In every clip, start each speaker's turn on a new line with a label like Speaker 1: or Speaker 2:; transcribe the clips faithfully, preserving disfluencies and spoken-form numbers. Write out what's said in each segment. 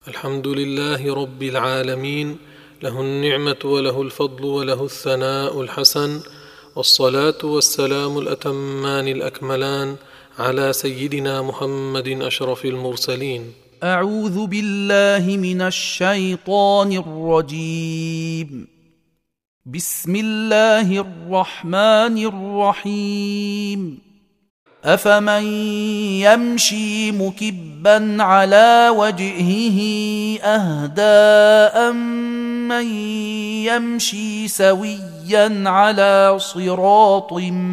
Speaker 1: الحمد لله رب العالمين، له النعمة وله الفضل وله الثناء الحسن، والصلاة والسلام الأتمان الأكملان على سيدنا محمد أشرف المرسلين.
Speaker 2: أعوذ بالله من الشيطان الرجيم. بسم الله الرحمن الرحيم. أفمن يمشي مكبا على وجهه أهدى أمن يمشي سويا على صراط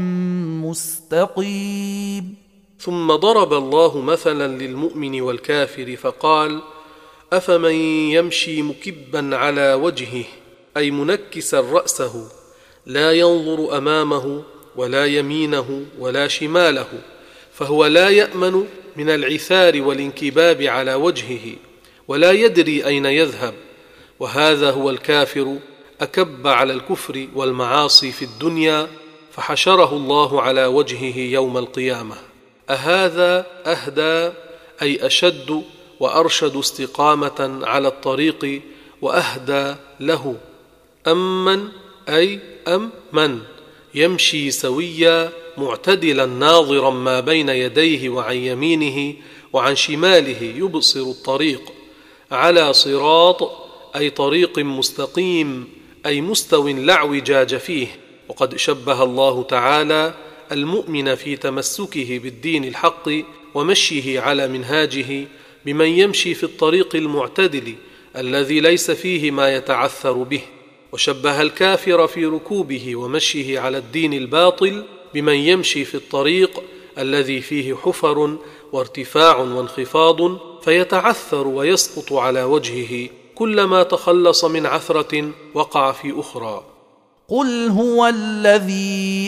Speaker 2: مستقيم.
Speaker 1: ثم ضرب الله مثلا للمؤمن والكافر فقال: أفمن يمشي مكبا على وجهه، أي منكسا رأسه، لا ينظر أمامه ولا يمينه ولا شماله، فهو لا يأمن من العثار والانكباب على وجهه، ولا يدري أين يذهب. وهذا هو الكافر، أكب على الكفر والمعاصي في الدنيا، فحشره الله على وجهه يوم القيامة. أهذا أهدى، أي أشد وأرشد استقامة على الطريق وأهدى له. أمن، أي أم من يمشي سويا معتدلا ناظرا ما بين يديه وعن يمينه وعن شماله يبصر الطريق. على صراط، أي طريق مستقيم، أي مستو لا اعوجاج فيه. وقد شبه الله تعالى المؤمن في تمسكه بالدين الحق ومشيه على منهاجه بمن يمشي في الطريق المعتدل الذي ليس فيه ما يتعثر به، وشبه الكافر في ركوبه ومشيه على الدين الباطل بمن يمشي في الطريق الذي فيه حفر وارتفاع وانخفاض، فيتعثر ويسقط على وجهه، كلما تخلص من عثرة وقع في أخرى.
Speaker 2: قل هو الذي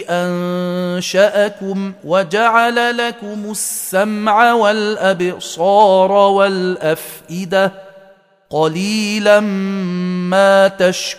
Speaker 2: أنشأكم وجعل لكم السمع والأبصار والأفئدة، قليلا ما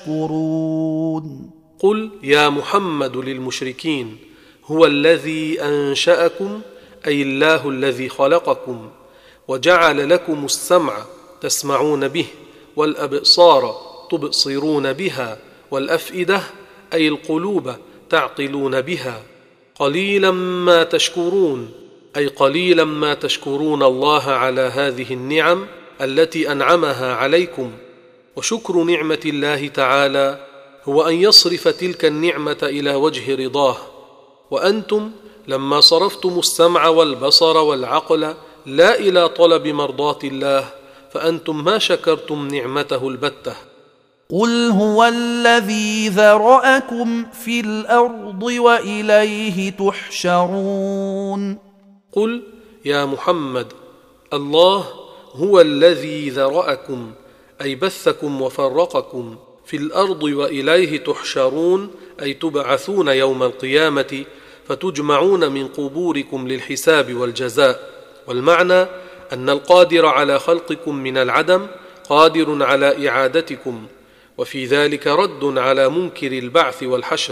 Speaker 2: تشكرون.
Speaker 1: قل يا محمد للمشركين: هو الذي أنشأكم، أي الله الذي خلقكم، وجعل لكم السمع تسمعون به، والأبصار تبصرون بها، والأفئدة أي القلوب تعقلون بها. قليلا ما تشكرون، أي قليلا ما تشكرون الله على هذه النعم التي أنعمها عليكم. وشكر نعمة الله تعالى هو أن يصرف تلك النعمة إلى وجه رضاه، وأنتم لما صرفتم السمع والبصر والعقل لا إلى طلب مرضاة الله، فأنتم ما شكرتم نعمته البتة.
Speaker 2: قل هو الذي ذرأكم في الأرض وإليه تحشرون.
Speaker 1: قل يا محمد: الله هو الذي ذرأكم، أي بثكم وفرقكم في الأرض، وإليه تحشرون، أي تبعثون يوم القيامة فتجمعون من قبوركم للحساب والجزاء. والمعنى أن القادر على خلقكم من العدم قادر على إعادتكم، وفي ذلك رد على منكر البعث والحشر.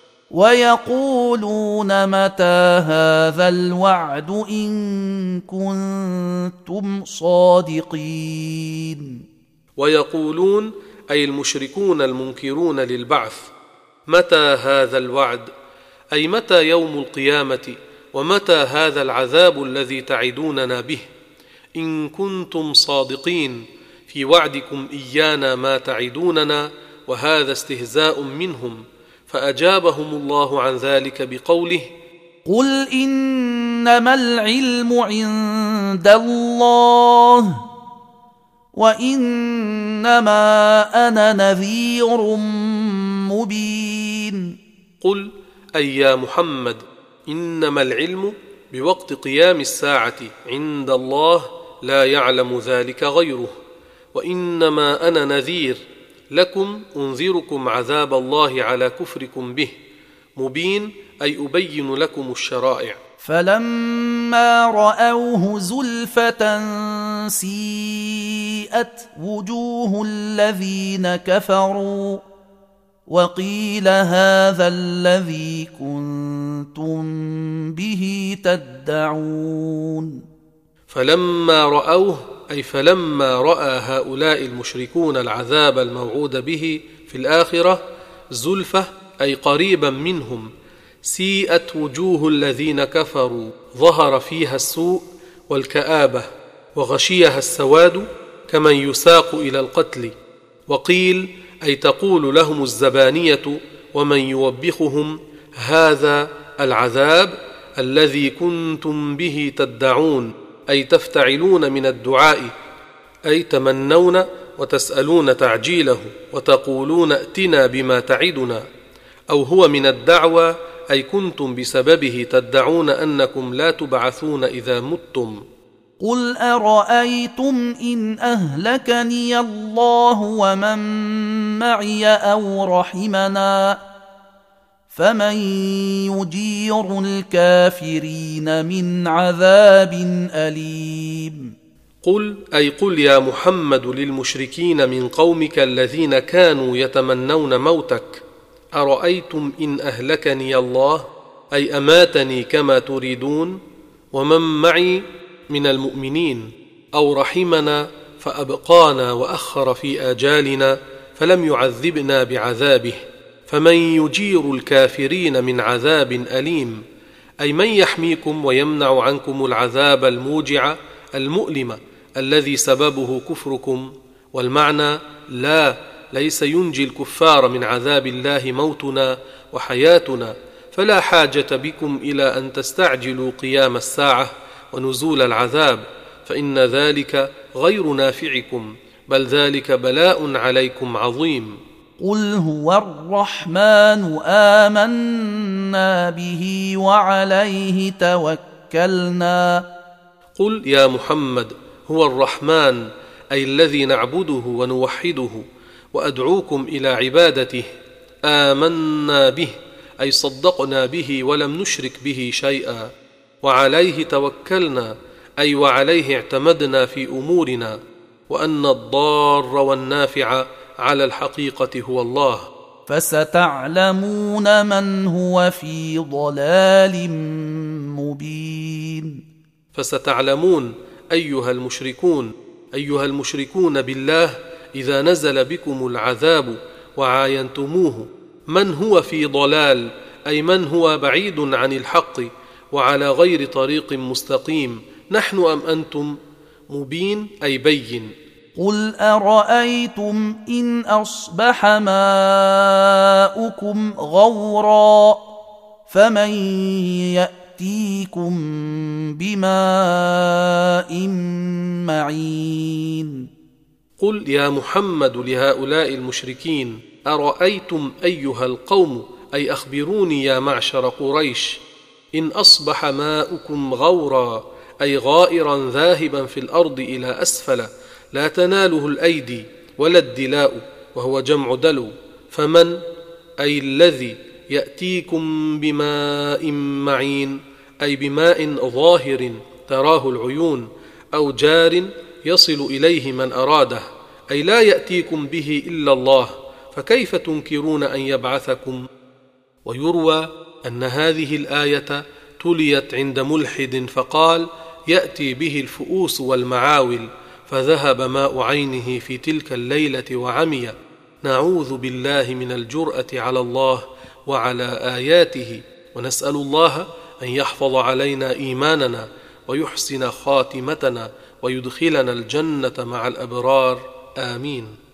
Speaker 2: ويقولون متى هذا الوعد إن كنتم صادقين.
Speaker 1: ويقولون، أي المشركون المنكرون للبعث: متى هذا الوعد، أي متى يوم القيامة، ومتى هذا العذاب الذي تعدوننا به، إن كنتم صادقين في وعدكم إيانا ما تعدوننا. وهذا استهزاء منهم، فأجابهم الله عن ذلك بقوله:
Speaker 2: قل إنما العلم عند الله وإنما أنا نذير مبين.
Speaker 1: قل أي يا محمد: إنما العلم بوقت قيام الساعة عند الله، لا يعلم ذلك غيره، وإنما أنا نذير لكم، أنذركم عذاب الله على كفركم به، مبين أي أبين لكم الشرائع.
Speaker 2: فلما رأوه زلفة سيئت وجوه الذين كفروا وقيل هذا الذي كنتم به تدعون.
Speaker 1: فلما رأوه، أي فلما رأى هؤلاء المشركون العذاب الموعود به في الآخرة زلفة أي قريبا منهم، سيئت وجوه الذين كفروا، ظهر فيها السوء والكآبة، وغشيها السواد كمن يساق إلى القتل. وقيل أي تقول لهم الزبانية ومن يوبخهم: هذا العذاب الذي كنتم به تدعون، أي تفتعلون من الدعاء، أي تمنون وتسألون تعجيله وتقولون ائتنا بما تعدنا، أو هو من الدعوى أي كنتم بسببه تدعون أنكم لا تبعثون إذا متم.
Speaker 2: قل أرأيتم إن أهلكني الله ومن معي أو رحمنا فمن يجير الكافرين من عذاب أليم.
Speaker 1: قل أي قل يا محمد للمشركين من قومك الذين كانوا يتمنون موتك: أرأيتم إن أهلكني الله، أي أماتني كما تريدون، ومن معي من المؤمنين، أو رحمنا فأبقانا وأخر في آجالنا فلم يعذبنا بعذابه، فمن يجير الكافرين من عذاب أليم، أي من يحميكم ويمنع عنكم العذاب الموجع المؤلم الذي سببه كفركم. والمعنى: لا، ليس ينجي الكفار من عذاب الله موتنا وحياتنا، فلا حاجة بكم إلى أن تستعجلوا قيام الساعة ونزول العذاب، فإن ذلك غير نافعكم، بل ذلك بلاء عليكم عظيم.
Speaker 2: قل هو الرحمن آمنا به وعليه توكلنا.
Speaker 1: قل يا محمد هو الرحمن، أي الذي نعبده ونوحده وأدعوكم إلى عبادته. آمنا به أي صدقنا به ولم نشرك به شيئا. وعليه توكلنا أي وعليه اعتمدنا في أمورنا، وأن الضار والنافع على الحقيقة هو الله.
Speaker 2: فستعلمون من هو في ضلال مبين.
Speaker 1: فستعلمون أيها المشركون أيها المشركون بالله إذا نزل بكم العذاب وعاينتموه من هو في ضلال، أي من هو بعيد عن الحق وعلى غير طريق مستقيم، نحن أم أنتم؟ مبين أي بين.
Speaker 2: قل أرأيتم إن أصبح ماؤكم غورا فمن يأتيكم بماء معين.
Speaker 1: قل يا محمد لهؤلاء المشركين: أرأيتم أيها القوم، أي أخبروني يا معشر قريش، إن أصبح ماؤكم غورا أي غائرا ذاهبا في الأرض إلى أسفل لا تناله الأيدي ولا الدلاء، وهو جمع دلو، فمن أي الذي يأتيكم بماء معين، أي بماء ظاهر تراه العيون، أو جار يصل إليه من أراده، أي لا يأتيكم به إلا الله، فكيف تنكرون أن يبعثكم؟ ويروى أن هذه الآية تليت عند ملحد فقال: يأتي به الفؤوس والمعاول، فذهب ماء عينه في تلك الليلة وعمي. نعوذ بالله من الجرأة على الله وعلى آياته، ونسأل الله أن يحفظ علينا إيماننا ويحسن خاتمتنا ويدخلنا الجنة مع الأبرار، آمين.